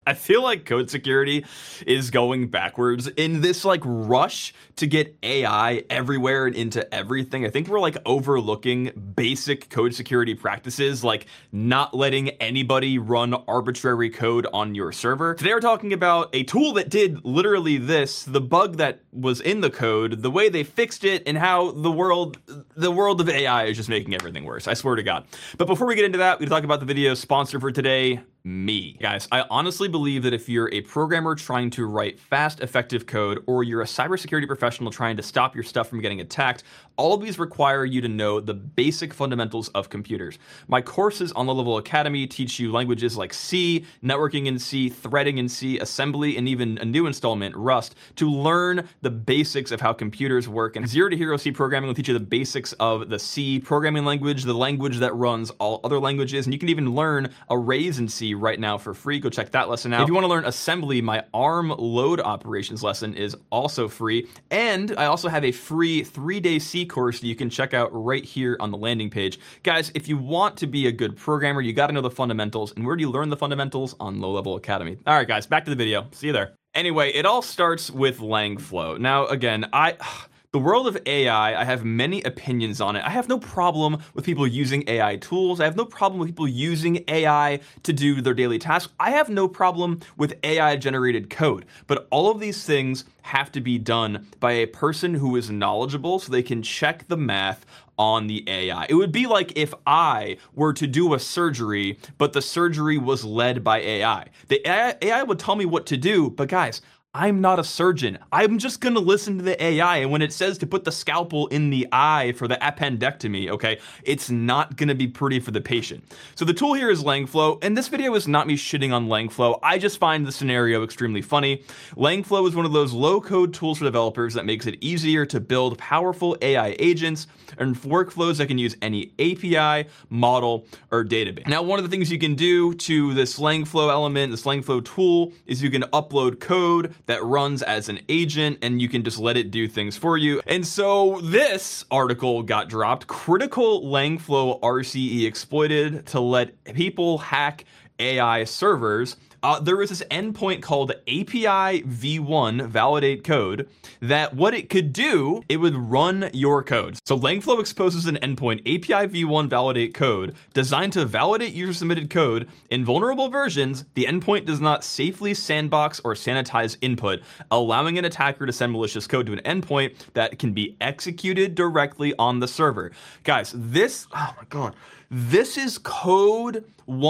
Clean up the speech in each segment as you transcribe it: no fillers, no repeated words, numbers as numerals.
I feel like code security is going backwards in this like rush to get AI everywhere and into everything. I think we're like overlooking basic code security practices, like not letting anybody run arbitrary code on your server. Today we're talking about a tool that did literally this, the bug that was in the code, the way they fixed it, and how the world of AI is just making everything worse. I swear to God. But before we get into that, we talk about the video sponsor for today, me. Guys, I honestly believe that if you're a programmer trying to write fast, effective code, or you're a cybersecurity professional trying to stop your stuff from getting attacked, all of these require you to know the basic fundamentals of computers. My courses on Low Level Academy teach you languages like C, networking in C, threading in C, assembly, and even a new installment, Rust, to learn the basics of how computers work. And Zero to Hero C programming will teach you the basics of the C programming language, the language that runs all other languages, and you can even learn arrays in C right now for free. Go check that lesson out. If you want to learn assembly, my ARM load operations lesson is also free. And I also have a free 3-day C course that you can check out right here on the landing page. Guys, if you want to be a good programmer, you got to know the fundamentals. And where do you learn the fundamentals? On Low Level Academy. All right, guys, back to the video. See you there. Anyway, it all starts with Langflow. Now, again, the world of AI, I have many opinions on it. I have no problem with people using AI tools. I have no problem with people using AI to do their daily tasks. I have no problem with AI-generated code. But all of these things have to be done by a person who is knowledgeable so they can check the math on the AI. It would be like if I were to do a surgery, but the surgery was led by AI. The AI would tell me what to do, but guys, I'm not a surgeon. I'm just going to listen to the AI, and when it says to put the scalpel in the eye for the appendectomy, okay, it's not going to be pretty for the patient. So the tool here is Langflow, and this video is not me shitting on Langflow. I just find the scenario extremely funny. Langflow is one of those low-code tools for developers that makes it easier to build powerful AI agents and workflows that can use any API, model, or database. Now, one of the things you can do to this Langflow element, this Langflow tool, is you can upload code that runs as an agent, and you can just let it do things for you. And so this article got dropped, Critical Langflow RCE exploited to let people hack AI servers. There was this endpoint called API v1 validate code that what it could do, it would run your code. So Langflow exposes an endpoint API v1 validate code designed to validate user submitted code. In vulnerable versions, the endpoint does not safely sandbox or sanitize input, allowing an attacker to send malicious code to an endpoint that can be executed directly on the server. Guys, oh my God, this is code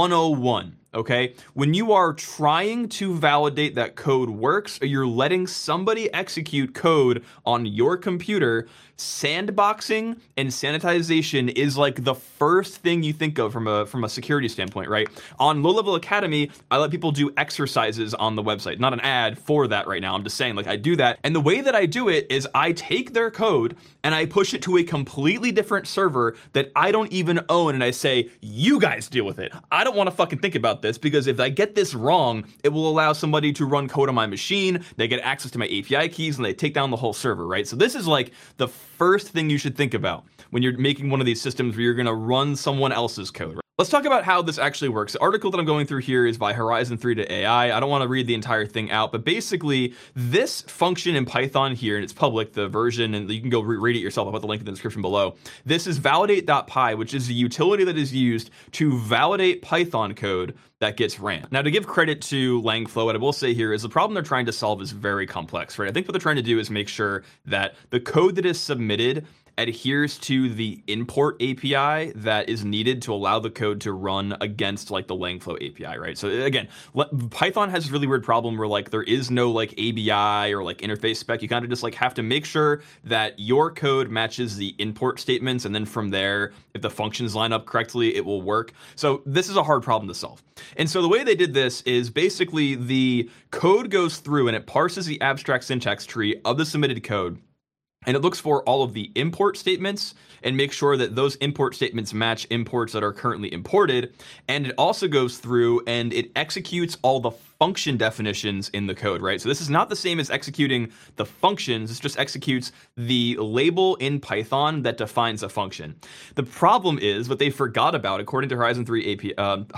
101. Okay, when you are trying to validate that code works, or you're letting somebody execute code on your computer, sandboxing and sanitization is like the first thing you think of from a security standpoint, right? On Low Level Academy, I let people do exercises on the website. Not an ad for that right now. I'm just saying, like, I do that. And the way that I do it is I take their code and I push it to a completely different server that I don't even own, and I say, you guys deal with it. I don't want to fucking think about this, because if I get this wrong, it will allow somebody to run code on my machine, they get access to my API keys, and they take down the whole server, right? So this is like the first thing you should think about when you're making one of these systems where you're gonna run someone else's code, right? Let's talk about how this actually works. The article that I'm going through here is by Horizon 3 to AI. I don't want to read the entire thing out, but basically this function in Python here, and it's public, the version, and you can go read it yourself. I'll put the link in the description below. This is validate.py, which is the utility that is used to validate Python code that gets ran. Now, to give credit to Langflow, what I will say here is the problem they're trying to solve is very complex, right? I think what they're trying to do is make sure that the code that is submitted adheres to the import API that is needed to allow the code to run against like the Langflow API, right? So again, Python has this really weird problem where like there is no like ABI or like interface spec. You kind of just like have to make sure that your code matches the import statements, and then from there, if the functions line up correctly, it will work. So this is a hard problem to solve. And so the way they did this is basically the code goes through and it parses the abstract syntax tree of the submitted code, and it looks for all of the import statements and makes sure that those import statements match imports that are currently imported. And it also goes through and it executes all the function definitions in the code, right? So this is not the same as executing the functions. This just executes the label in Python that defines a function. The problem is what they forgot about, according to Horizon 3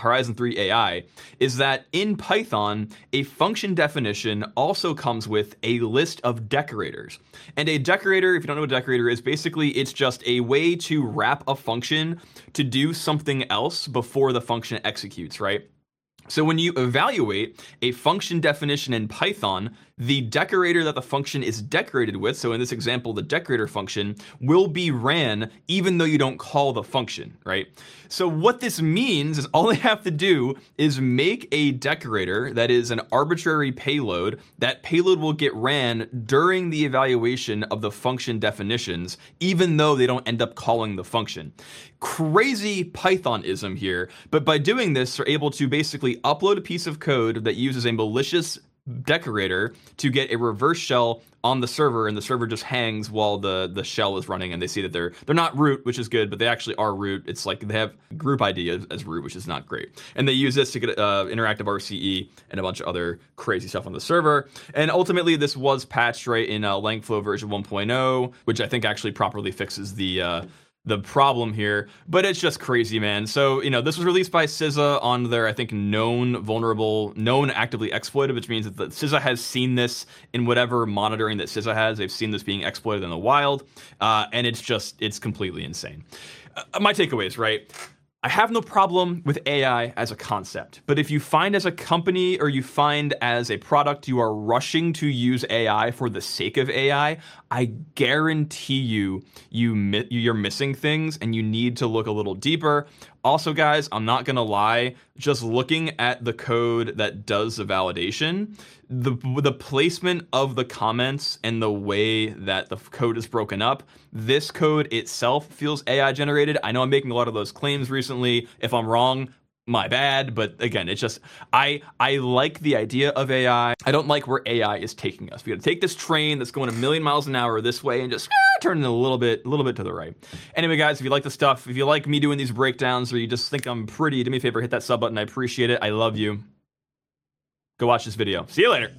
AI, is that in Python, a function definition also comes with a list of decorators. And a decorator, if you don't know what a decorator is, basically it's just a way to wrap a function to do something else before the function executes, right? So when you evaluate a function definition in Python, the decorator that the function is decorated with, so in this example, the decorator function, will be ran even though you don't call the function, right? So what this means is all they have to do is make a decorator that is an arbitrary payload. That payload will get ran during the evaluation of the function definitions, even though they don't end up calling the function. Crazy Pythonism here, but by doing this, they're able to basically upload a piece of code that uses a malicious decorator to get a reverse shell on the server, and the server just hangs while the shell is running, and they see that they're not root, which is good, but they actually are root. It's like they have group ID as root, which is not great. And they use this to get interactive RCE and a bunch of other crazy stuff on the server. And ultimately, this was patched right in Langflow version 1.0, which I think actually properly fixes the problem here, but it's just crazy, man. So, this was released by CISA on their, I think, known actively exploited, which means that CISA has seen this in whatever monitoring that CISA has. They've seen this being exploited in the wild, and it's completely insane. My takeaways, right? I have no problem with AI as a concept, but if you find as a company or you find as a product you are rushing to use AI for the sake of AI, I guarantee you're missing things and you need to look a little deeper. Also, guys, I'm not going to lie, just looking at the code that does the validation, the placement of the comments and the way that the code is broken up, this code itself feels AI generated. I know I'm making a lot of those claims recently. If I'm wrong, my bad, but again, it's just I like the idea of AI. I don't like where AI is taking us. We got to take this train that's going a million miles an hour this way and just turn it a little bit to the right. Anyway, guys, if you like the stuff, if you like me doing these breakdowns, or you just think I'm pretty, do me a favor, hit that sub button. I appreciate it. I love you. Go watch this video. See you later.